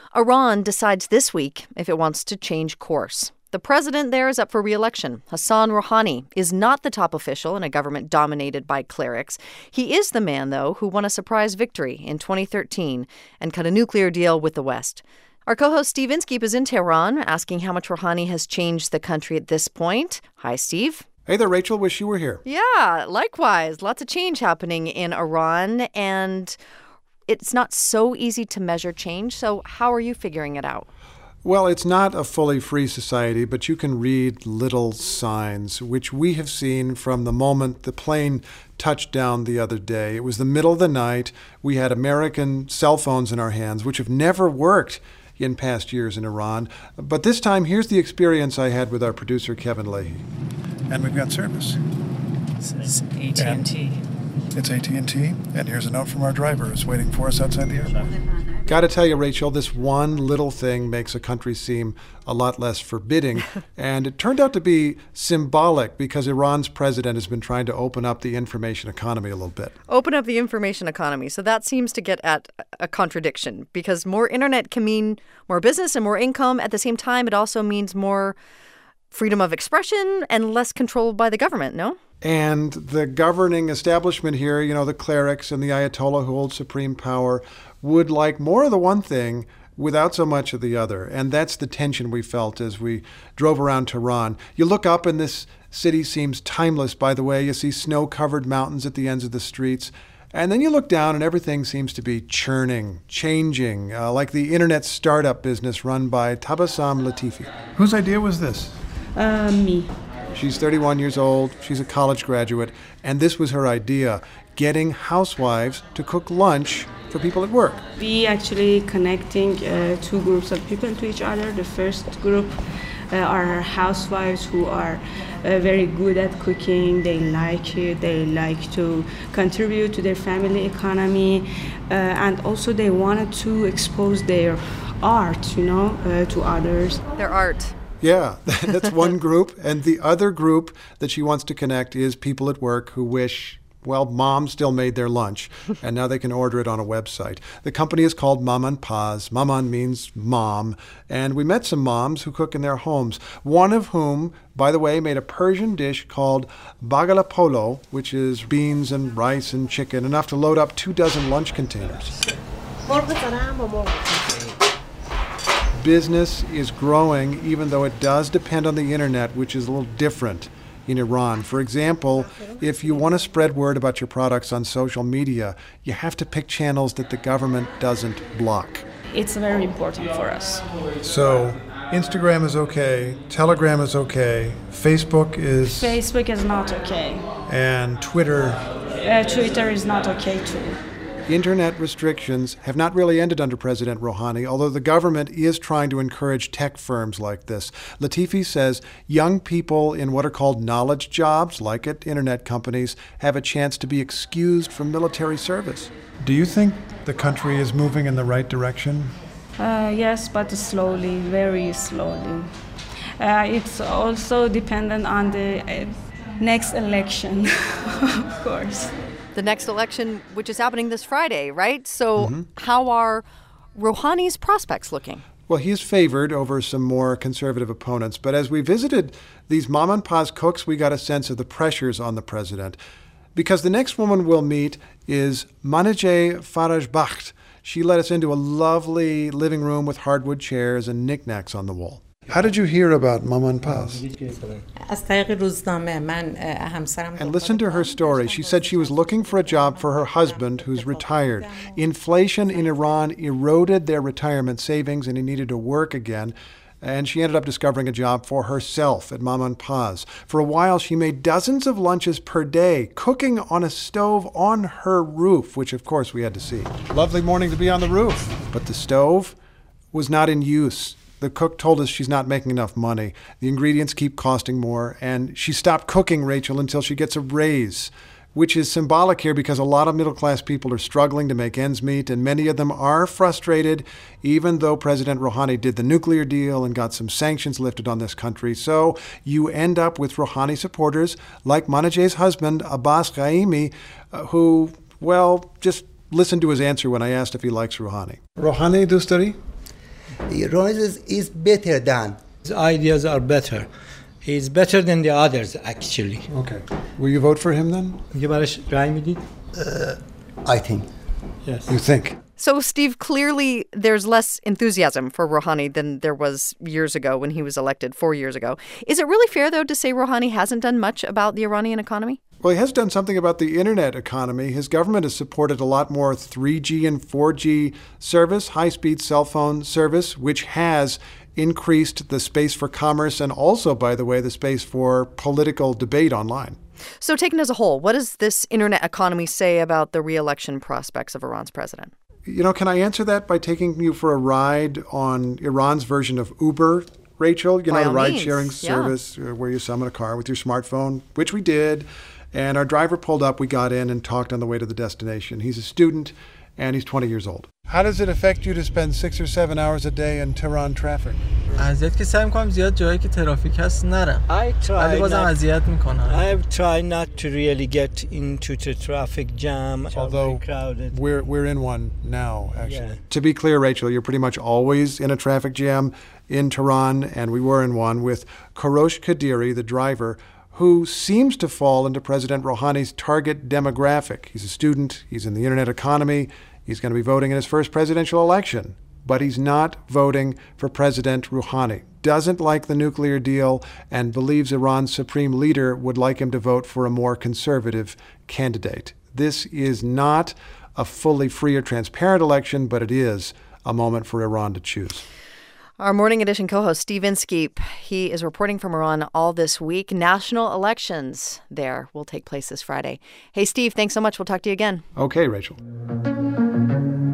Iran decides this week if it wants to change course. The president there is up for re-election. Hassan Rouhani is not the top official in a government dominated by clerics. He is the man, though, who won a surprise victory in 2013 and cut a nuclear deal with the West. Our co-host Steve Inskeep is in Tehran, asking how much Rouhani has changed the country at this point. Hi, Steve. Hey there, Rachel. Wish you were here. Yeah, likewise. Lots of change happening in Iran, and it's not so easy to measure change. So how are you figuring it out? Well, it's not a fully free society, but you can read little signs, which we have seen from the moment the plane touched down the other day. It was the middle of the night. We had American cell phones in our hands, which have never worked in past years in Iran. But this time, here's the experience I had with our producer, Kevin Leahy. And we've got service. This is AT&T. It's AT&T, and here's a note from our driver who's waiting for us outside the airport. Got to tell you, Rachel, this one little thing makes a country seem a lot less forbidding. And it turned out to be symbolic because Iran's president has been trying to open up the information economy a little bit. Open up the information economy. So that seems to get at a contradiction because more internet can mean more business and more income. At the same time, it also means more freedom of expression and less control by the government, no? And the governing establishment here, you know, the clerics and the Ayatollah who hold supreme power, would like more of the one thing without so much of the other. And that's the tension we felt as we drove around Tehran. You look up and this city seems timeless, by the way. You see snow-covered mountains at the ends of the streets. And then you look down and everything seems to be churning, changing, like the internet startup business run by Tabassum Latifi. Whose idea was this? Me. She's 31 years old. She's a college graduate. And this was her idea, getting housewives to cook lunch for people at work. We actually connecting two groups of people to each other. The first group are housewives who are very good at cooking. They like it. They like to contribute to their family economy. And also they wanted to expose their art, to others. Their art. Yeah, that's one group. And the other group that she wants to connect is people at work who wish, well, mom still made their lunch, and now they can order it on a website. The company is called Maman Paz. Maman means mom. And we met some moms who cook in their homes, one of whom, by the way, made a Persian dish called bagala polo, which is beans and rice and chicken, enough to load up 24 lunch containers. Business is growing, even though it does depend on the internet, which is a little different in Iran. For example, if you want to spread word about your products on social media, you have to pick channels that the government doesn't block. It's very important for us. So Instagram is okay, Telegram is okay, Facebook is not okay. And Twitter is not okay too. Internet restrictions have not really ended under President Rouhani, although the government is trying to encourage tech firms like this. Latifi says young people in what are called knowledge jobs, like at internet companies, have a chance to be excused from military service. Do you think the country is moving in the right direction? Yes, but slowly, very slowly. It's also dependent on the next election, of course. The next election, which is happening this Friday, right? So How are Rouhani's prospects looking? Well, he's favored over some more conservative opponents. But as we visited these Maman Paz cooks, we got a sense of the pressures on the president. Because the next woman we'll meet is Manejeh Farajbakht. She led us into a lovely living room with hardwood chairs and knickknacks on the wall. How did you hear about Maman Paz? And listen to her story. She said she was looking for a job for her husband, who's retired. Inflation in Iran eroded their retirement savings, and he needed to work again. And she ended up discovering a job for herself at Maman Paz. For a while, she made dozens of lunches per day, cooking on a stove on her roof, which, of course, we had to see. Lovely morning to be on the roof. But the stove was not in use. The cook told us she's not making enough money. The ingredients keep costing more, and she stopped cooking, Rachel, until she gets a raise, which is symbolic here because a lot of middle-class people are struggling to make ends meet, and many of them are frustrated, even though President Rouhani did the nuclear deal and got some sanctions lifted on this country. So you end up with Rouhani supporters like Manejeh's husband, Abbas Ghaemi, who, well, just listen to his answer when I asked if he likes Rouhani. Rouhani, dostari? Rouhani is better than. His ideas are better. He's better than the others, actually. Okay. Will you vote for him then? I think. Yes. You think? So, Steve, clearly there's less enthusiasm for Rouhani than there was years ago when he was elected 4 years ago. Is it really fair, though, to say Rouhani hasn't done much about the Iranian economy? Well, he has done something about the internet economy. His government has supported a lot more 3G and 4G service, high-speed cell phone service, which has increased the space for commerce and also, by the way, the space for political debate online. So taken as a whole, what does this internet economy say about the re-election prospects of Iran's president? You know, can I answer that by taking you for a ride on Iran's version of Uber, Rachel? You know, the ride-sharing service where you summon a car with your smartphone, which we did. And our driver pulled up, we got in and talked on the way to the destination. He's a student and he's 20 years old. How does it affect you to spend 6 or 7 hours a day in Tehran traffic? I try not to really get into the traffic jam. Although crowded. We're in one now, actually. Yeah. To be clear, Rachel, you're pretty much always in a traffic jam in Tehran, and we were in one with Korosh Kadiri, the driver, who seems to fall into President Rouhani's target demographic. He's a student, he's in the internet economy, he's going to be voting in his first presidential election. But he's not voting for President Rouhani, doesn't like the nuclear deal, and believes Iran's supreme leader would like him to vote for a more conservative candidate. This is not a fully free or transparent election, but it is a moment for Iran to choose. Our Morning Edition co-host, Steve Inskeep, he is reporting from Iran all this week. National elections there will take place this Friday. Hey, Steve, thanks so much. We'll talk to you again. Okay, Rachel.